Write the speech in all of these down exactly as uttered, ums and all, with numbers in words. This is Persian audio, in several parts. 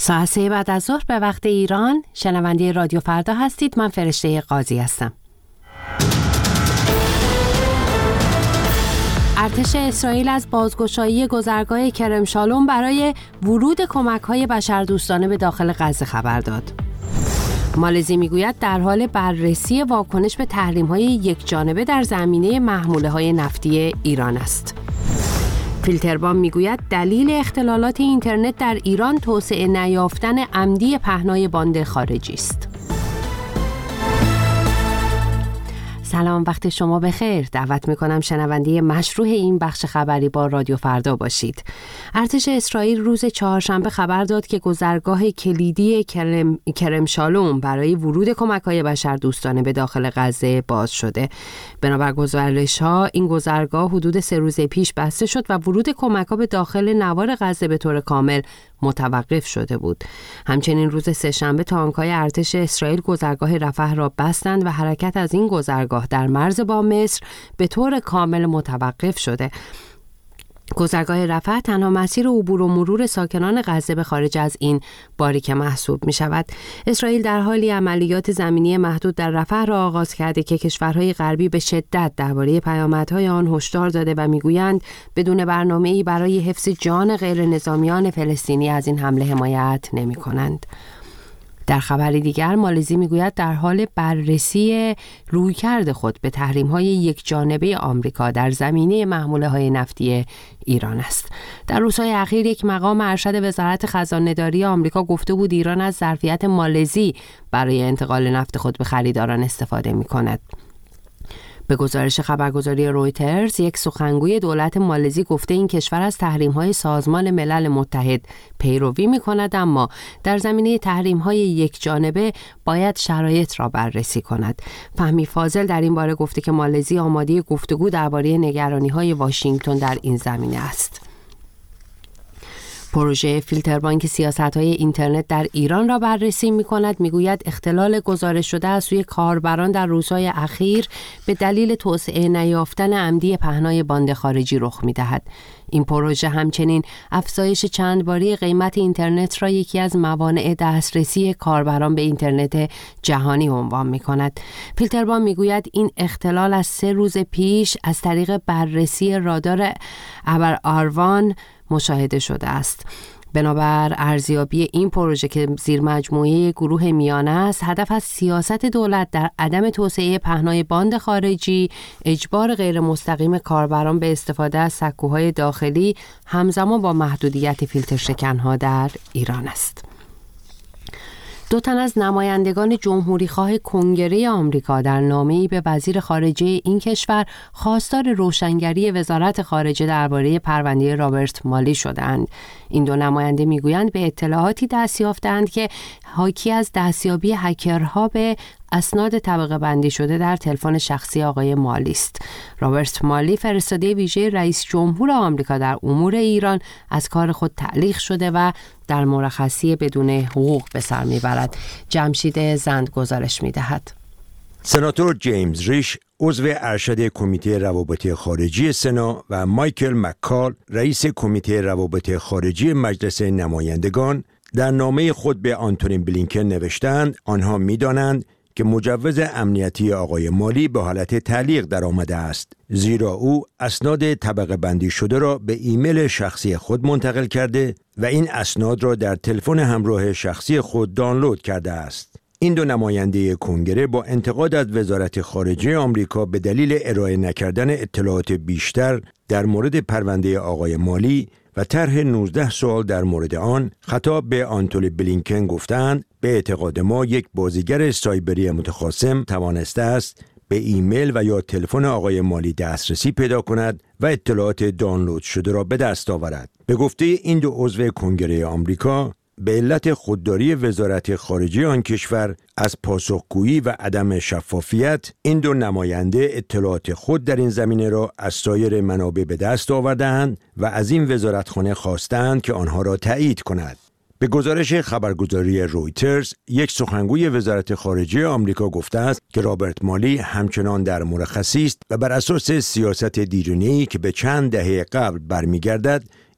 ساعت سه بعد از ظهر به وقت ایران شنونده رادیو فردا هستید. من فرشته قاضی هستم. ارتش اسرائیل از بازگشایی گذرگاه کرم شالوم برای ورود کمک‌های بشردوستانه به داخل غزه خبر داد. مالزی میگوید در حال بررسی واکنش به تحریم‌های یکجانبه در زمینه محموله‌های نفتی ایران است. فیلتربام میگوید دلیل اختلالات اینترنت در ایران توسعه نیافتن عمدی پهنای باند خارجی است. سلام، وقت شما بخیر. دعوت میکنم شنونده مشروع این بخش خبری با رادیو فردا باشید. ارتش اسرائیل روز چهارشنبه خبر داد که گذرگاه کلیدی کرم, کرم شالوم برای ورود کمک‌های بشردوستانه به داخل غزه باز شده. بنابر گزارش‌ها این گذرگاه حدود سه روز پیش بسته شد و ورود کمک‌ها به داخل نوار غزه به طور کامل متوقف شده بود. همچنین روز سه‌شنبه تانک‌های ارتش اسرائیل گذرگاه رفح را بستند و حرکت از این گذرگاه در مرز با مصر به طور کامل متوقف شده. گذرگاه رفح تنها مسیر عبور و مرور ساکنان غزه به خارج از این باریکه محسوب می شود. اسرائیل در حالی عملیات زمینی محدود در رفح را آغاز کرده که کشورهای غربی به شدت درباره پیامدهای آن هشدار داده و میگویند بدون برنامه‌ای برای حفظ جان غیر نظامیان فلسطینی از این حمله حمایت نمی کنند. در خبری دیگر مالزی میگوید در حال بررسی رویکرد خود به تحریم‌های یکجانبه آمریکا در زمینه محموله‌های نفتی ایران است. در روزهای اخیر یک مقام ارشد وزارت خزانه‌داری آمریکا گفته بود ایران از ظرفیت مالزی برای انتقال نفت خود به خریداران استفاده می‌کند. به گزارش خبرگزاری رویترز، یک سخنگوی دولت مالزی گفته این کشور از تحریم‌های سازمان ملل متحد پیروی می‌کند، اما در زمینه تحریم‌های یکجانبه باید شرایط را بررسی کند. فهمی فاضل در این باره گفته که مالزی آماده گفتگو درباره نگرانی‌های واشنگتن در این زمینه است. پروژه فیلتربانک سیاست‌های اینترنت در ایران را بررسی می‌کند. می‌گوید اختلال گزارش شده از سوی کاربران در روزهای اخیر به دلیل توسعه نیافتن عمدی پهنای باند خارجی رخ می‌دهد. این پروژه همچنین افزایش چند باری قیمت اینترنت را یکی از موانع دسترسی کاربران به اینترنت جهانی عنوان می‌کند. فیلتربان می‌گوید این اختلال از سه روز پیش از طریق بررسی رادار ابر آروان مشاهده شده است. بنابر ارزیابی این پروژه که زیر مجموعه گروه میانه است، هدف از سیاست دولت در عدم توسعه پهنای باند خارجی، اجبار غیر مستقیم کاربران به استفاده از سکوهای داخلی همزمان با محدودیت فیلتر شکنها در ایران است. دو تن از نمایندگان جمهوریخواه کنگره آمریکا در نامه‌ای به وزیر خارجه این کشور خواستار روشنگری وزارت خارجه درباره پرونده رابرت مالی شدند. این دو نماینده میگویند به اطلاعاتی دست یافتند که حاکی از دستیابی هکرها به اسناد طبقه بندی شده در تلفن شخصی آقای مالی است. رابرت مالی فرستاده ویژه رئیس جمهور آمریکا در امور ایران از کار خود تعلیق شده و در مرخصی بدون حقوق به سر میبرد. جمشید زند گزارش میدهد. سناتور جیمز ریش عضو ارشد کمیته روابط خارجی سنا و مایکل مککال رئیس کمیته روابط خارجی مجلس نمایندگان در نامه خود به آنتونی بلینکن نوشتند آنها می‌دانند که مجوز امنیتی آقای مالی به حالت تعلیق در آمده است، زیرا او اسناد طبقه بندی شده را به ایمیل شخصی خود منتقل کرده و این اسناد را در تلفن همراه شخصی خود دانلود کرده است. این دو نماینده کنگره با انتقاد از وزارت خارجه آمریکا به دلیل ارائه نکردن اطلاعات بیشتر در مورد پرونده آقای مالی و طرح نوزده سوال در مورد آن خطاب به آنتونی بلینکن گفتند به اعتقاد ما یک بازیگر سایبری متخاصم توانسته است به ایمیل و یا تلفن آقای مالی دسترسی پیدا کند و اطلاعات دانلود شده را به دست آورد. به گفته این دو عضو کنگره آمریکا، به علت خودداری وزارت خارجه آن کشور از پاسخگویی و عدم شفافیت، این دو نماینده اطلاعات خود در این زمینه را از سایر منابع به دست آوردند و از این وزارتخانه خواستند که آنها را تایید کند. به گزارش خبرگزاری رویترز، یک سخنگوی وزارت خارجه آمریکا گفته است که رابرت مالی همچنان در مرخصی است و بر اساس سیاست دیرینه‌ای که به چند دهه قبل برمیگردد،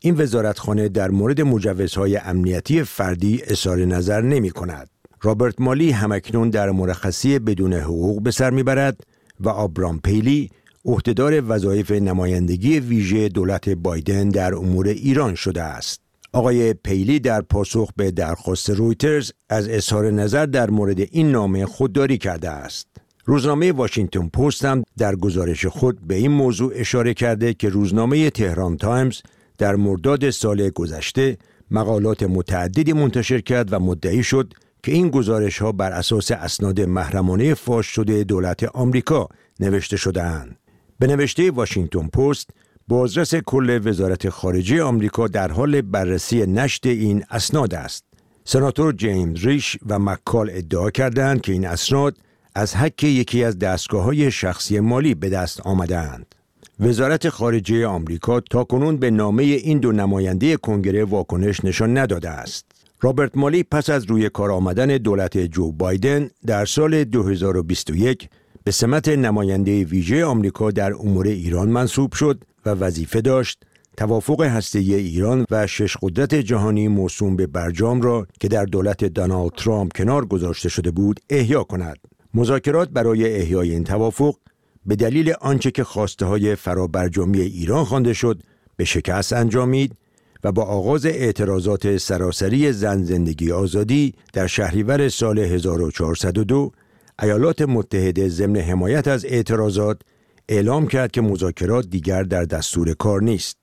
این وزارتخانه در مورد مجوزهای امنیتی فردی اظهار نظر نمی کند. رابرت مالی همکنون در مرخصی بدون حقوق به سر میبرد و آبرام پیلی عهدهدار وظایف نمایندگی ویژه دولت بایدن در امور ایران شده است. آقای پیلی در پاسخ به درخواست رویترز از اظهار نظر در مورد این نامه خودداری کرده است. روزنامه واشنگتن پست هم در گزارش خود به این موضوع اشاره کرده که روزنامه تهران تایمز در مرداد سال گذشته مقالات متعددی منتشر کرد و مدعی شد که این گزارش‌ها بر اساس اسناد محرمانه فاش شده دولت آمریکا نوشته شده‌اند. به نوشته واشنگتن پست، بازرس کل وزارت خارجه آمریکا در حال بررسی نشر این اسناد است. سناتور جیمز ریش و مکال ادعا کردند که این اسناد از حک یکی از دستگاه‌های شخصی مالی به دست آمده‌اند. وزارت خارجه آمریکا تاکنون به نامه این دو نماینده کنگره واکنش نشان نداده است. رابرت مالی پس از روی کار آمدن دولت جو بایدن در سال دو هزار و بیست و یک به سمت نماینده ویژه آمریکا در امور ایران منصوب شد و وظیفه داشت توافق هسته‌ای ایران و شش قدرت جهانی موسوم به برجام را که در دولت دونالد ترامپ کنار گذاشته شده بود احیا کند. مذاکرات برای احیای این توافق به دلیل آنچه که خواسته‌های فرابرجامی ایران خوانده شد به شکست انجامید و با آغاز اعتراضات سراسری زن زندگی آزادی در شهریور سال هزار و چهارصد و دو ایالات متحده ضمن حمایت از اعتراضات اعلام کرد که مذاکرات دیگر در دستور کار نیست.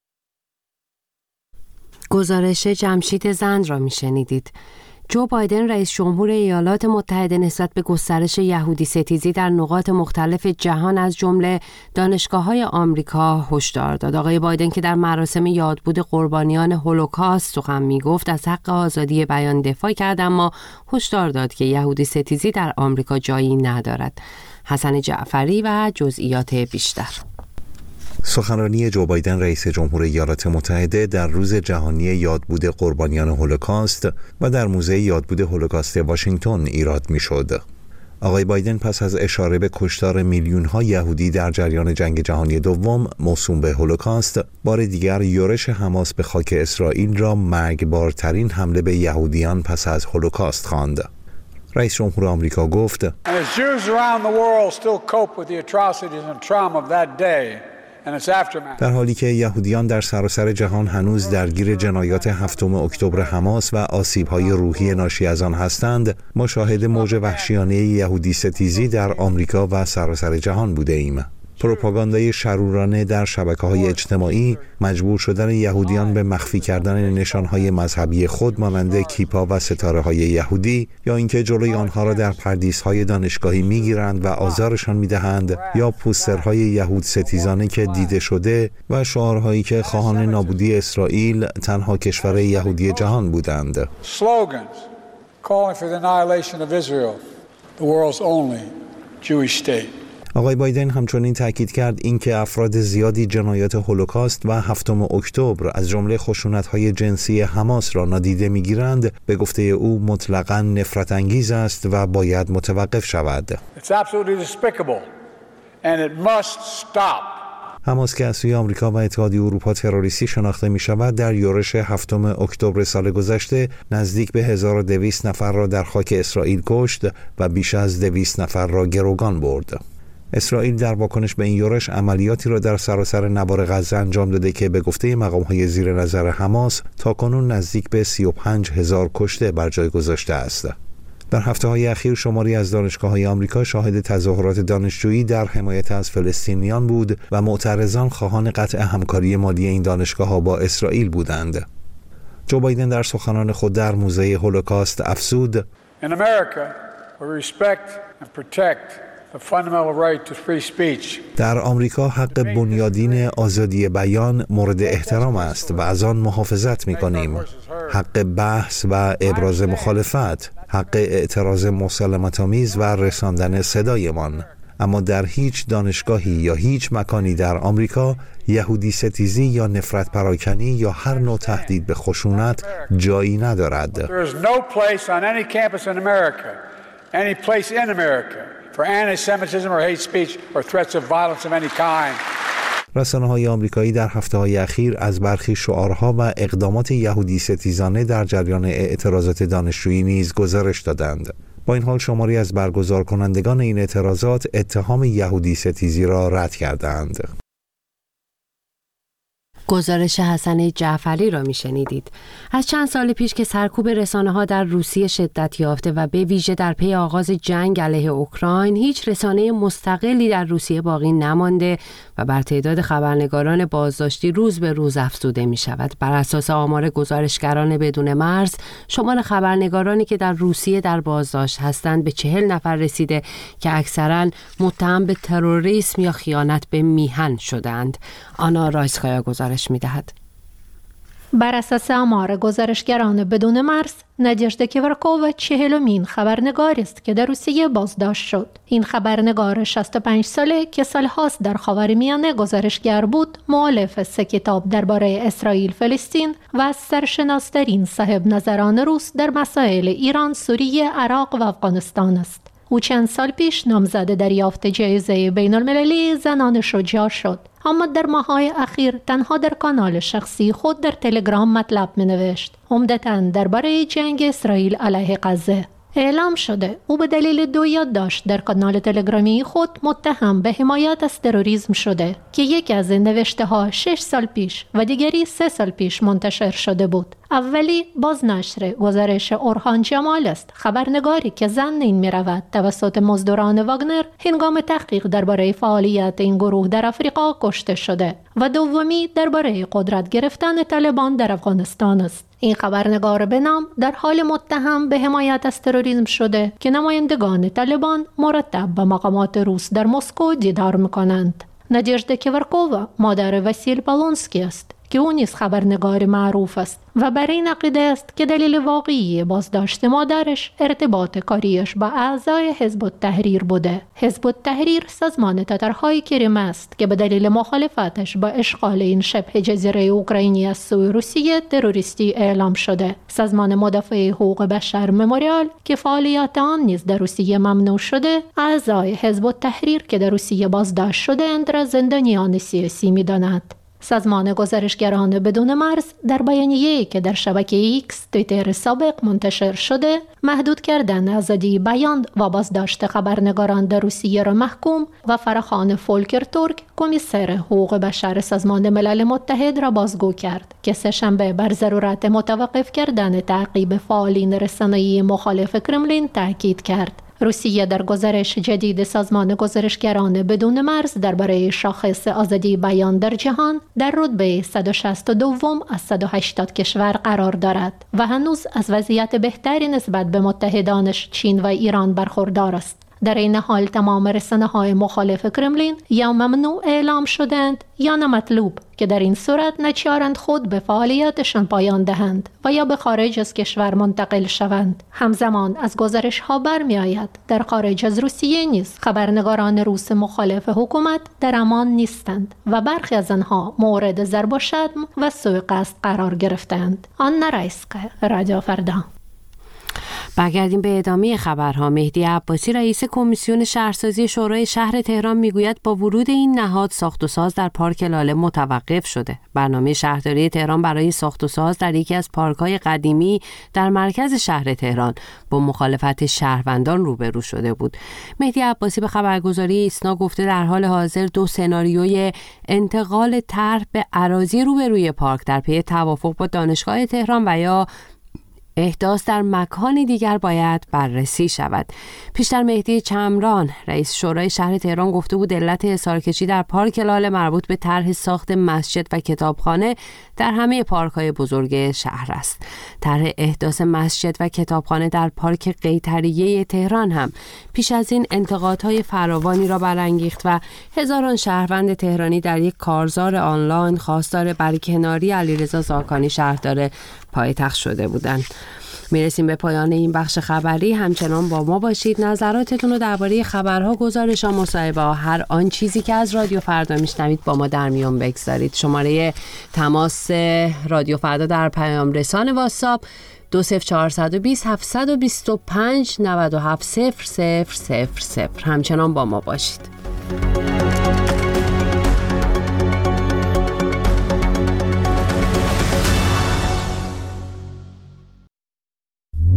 گزارش جمشید زند را میشنیدید. جو بایدن رئیس جمهور ایالات متحده نسبت به گسترش یهودی ستیزی در نقاط مختلف جهان از جمله دانشگاه‌های آمریکا هشدار داد. آقای بایدن که در مراسم یادبود قربانیان هولوکاست سخن می‌گفت از حق آزادی بیان دفاع کرد، اما هشدار داد که یهودی ستیزی در آمریکا جایی ندارد. حسن جعفری و جزئیات بیشتر. سخنرانی جو بایدن رئیس جمهور ایالات متحده در روز جهانی یادبود قربانیان هولوکاست و در موزه یادبود هولوکاست واشنگتن ایراد می‌شد. آقای بایدن پس از اشاره به کشتار میلیون‌ها یهودی در جریان جنگ جهانی دوم موسوم به هولوکاست، بار دیگر یورش حماس به خاک اسرائیل را مرگبارترین حمله به یهودیان پس از هولوکاست خواند. رئیس جمهور آمریکا گفت: در حالی که یهودیان در سراسر جهان هنوز درگیر جنایات هفتم اکتبر حماس و آسیب‌های روحی ناشی از آن هستند، ما شاهد موج وحشیانه یهودی ستیزی در آمریکا و سراسر جهان بوده ایم. پروپاگاندای شرورانه در شبکه‌های اجتماعی، مجبور شدن یهودیان به مخفی کردن نشانهای مذهبی خود مانند کیپا و ستاره‌های یهودی، یا اینکه جلوی آنها را در پردیس‌های دانشگاهی می‌گیرند و آزارشان می‌دهند، یا پوسترهای یهود ستیزانه که دیده شده و شعارهایی که خواهان نابودی اسرائیل تنها کشور یهودی جهان بودند. Slogans calling for the annihilation of Israel, the world's only Jewish state. آقای بایدن همچنین تاکید کرد اینکه افراد زیادی جنایات هولوکاست و هفتم اکتبر از جمله خشونت‌های جنسی حماس را نادیده می‌گیرند، به گفته او مطلقاً نفرت انگیز است و باید متوقف شود. حماس که از سوی آمریکا و اتحادیه اروپا تروریستی شناخته می شود، در یورش هفتم اکتبر سال گذشته نزدیک به هزار و دویست نفر را در خاک اسرائیل کشت و بیش از دویست نفر را گروگان برد. اسرائیل در واکنش به این یورش عملیاتی را در سراسر نوار غزه انجام داده که به گفته مقام‌های زیر نظر حماس تاکنون نزدیک به سی و پنج هزار کشته بر جای گذاشته است. در هفته‌های اخیر شماری از دانشگاه‌های آمریکا شاهد تظاهرات دانشجویی در حمایت از فلسطینیان بود و معترضان خواهان قطع همکاری مالی این دانشگاه‌ها با اسرائیل بودند. جو بایدن در سخنان خود در موزه هولوکاست افزود: In America, we respect and protect در آمریکا حق بنیادین آزادی بیان مورد احترام است و از آن محافظت می‌کنیم. حق بحث و ابراز مخالفت، حق اعتراض مسالمت‌آمیز و رساندن صدایمان. اما در هیچ دانشگاهی یا هیچ مکانی در آمریکا یهودی ستیزی یا نفرت پراکنی یا هر نوع تهدید به خشونت جایی ندارد. for anti-Semitism or hate speech or threats of violence of any kind. رسانه‌های آمریکایی در هفته‌های اخیر از برخی شعارها و اقدامات یهودی ستیزانه در جریان اعتراضات دانشجویی نیز گزارش دادند. با این حال شماری از برگزار کنندگان این اعتراضات اتهام یهودی ستیزی را رد کردند. گزارش حسن جعفری را میشنیدید. از چند سال پیش که سرکوب رسانه‌ها در روسیه شدت یافته و به ویژه در پی آغاز جنگ علیه اوکراین هیچ رسانه مستقلی در روسیه باقی نمانده و بر تعداد خبرنگاران بازداشتی روز به روز افزوده می شود. بر اساس آمار گزارشگران بدون مرز، شمار خبرنگارانی که در روسیه در بازداشت هستند به چهل نفر رسیده که اکثراً متهم به تروریسم یا خیانت به میهن شدند. آنا رایسکایا گزارش می دهد. بر اساس آمار گزارشگران بدون مرز، نادژدا کیورکووا چهلمین خبرنگار است که در روسیه بازداشت شد. این خبرنگار شصت و پنج ساله که سالهاست در خاورمیانه گزارشگر بود، مؤلف سه کتاب درباره اسرائیل فلسطین و از سرشناس‌ترین صاحب نظران روس در مسائل ایران، سوریه، عراق و افغانستان است. او چند سال پیش نامزد دریافت جایزه بین المللی زنان شجاع شد، اما در ماه‌های اخیر تنها در کانال شخصی خود در تلگرام مطلب می‌نوشت، عمدتاً درباره جنگ اسرائیل علیه غزه. اعلام شده او به دلیل دو یادداشت در کانال تلگرامی خود متهم به حمایت از تروریسم شده که یکی از نوشته‌ها شش سال پیش و دیگری سه سال پیش منتشر شده بود. اولی بازنشر گزارش اورهان جمال است، خبرنگاری که ظن می رود توسط مزدوران واگنر هنگام تحقیق درباره فعالیت این گروه در آفریقا کشته شده، و دومی درباره قدرت گرفتن طالبان در افغانستان است. این خبرنگار به نام در حال متهم به حمایت از تروریسم شده که نمایندگان طالبان مرتب با مقامات روس در مسکو دیدار می‌کنند. نادژدا کیورکووا مادر واسیل پولونسکی است که او نیز خبرنگار معروف است و بر این عقیده است که دلیل واقعی بازداشت مادرش ارتباط کاریش با اعضای حزب التحریر بوده. حزب التحریر سازمان تاتارهای کریم است که به دلیل مخالفتش با اشغال این شبه جزیره اوکراینی از سوی روسیه تروریستی اعلام شده. سازمان مدافع حقوق بشر مموریال که فعالیت آن نیز در روسیه ممنوع شده، اعضای حزب التحریر که در روسیه بازداشت شده‌اند را زندانیان سیاسی می‌داند. سازمان گزارشگران بدون مرز در بیانیه‌ای که در شبکه ایکس توییتر سابق منتشر شده، محدود کردن آزادی بیان و بازداشت خبرنگاران در روسیه را محکوم و فراخوان فولکر تورک، کمیسر حقوق بشر سازمان ملل متحد را بازگو کرد که سه‌شنبه بر ضرورت متوقف کردن تعقیب فعالین رسانه‌ای مخالف کرملین تاکید کرد. روسیه در گزارش جدید سازمان گزارشگران بدون مرز درباره شاخص آزادی بیان در جهان در رتبه صد و شصت و دو از صد و هشتاد کشور قرار دارد و هنوز از وضعیت بهتری نسبت به متحدانش چین و ایران برخوردار است. در این حال تمام رسانه‌های مخالف کرملین یا ممنوع اعلام شدند یا نامطلوب که در این صورت نچارند خود به فعالیتشان پایان دهند و یا به خارج از کشور منتقل شوند. همزمان از گزارش‌ها برمی آید در خارج از روسیه نیز خبرنگاران روس مخالف حکومت در امان نیستند و برخی از آنها مورد ضرب و شتم و سوء قصد قرار گرفتند. آنا رایسکا، رادیو فردا. برگردیم به ادامه خبرها. مهدی عباسی رئیس کمیسیون شهرسازی شورای شهر تهران میگوید با ورود این نهاد ساخت و ساز در پارک لاله متوقف شده. برنامه شهرداری تهران برای ساخت و ساز در یکی از پارک‌های قدیمی در مرکز شهر تهران با مخالفت شهروندان روبرو شده بود. مهدی عباسی به خبرگزاری ایسنا گفته در حال حاضر دو سناریوی انتقال طرح به اراضی روبروی پارک در پی توافق با دانشگاه تهران و یا احداث در مکان دیگر باید بررسی شود. پیشتر مهدی چمران رئیس شورای شهر تهران گفته بود علت اصرارکشی در پارک لاله مربوط به طرح ساخت مسجد و کتابخانه در همه پارک‌های بزرگ شهر است. طرح احداث مسجد و کتابخانه در پارک قیطریه تهران هم پیش از این انتقادهای فراوانی را برانگیخت و هزاران شهروند تهرانی در یک کارزار آنلاین خواستار برکناری علیرضا زاکانی شهردار پایتخت شده بودند. میرسیم به پایان این بخش خبری. همچنان با ما باشید. نظراتتون رو درباره خبرها، گزارش‌ها، مصاحبه‌ها، هر آن چیزی که از رادیو فردا میشنوید با ما در میون بگذارید. شماره تماس رادیو فردا در پیام رسان واتساپ دو صفر چهارصد و بیست هفتصد و بیست و پنج نود و هفت صفر صفر صفر صفر. همچنان با ما باشید.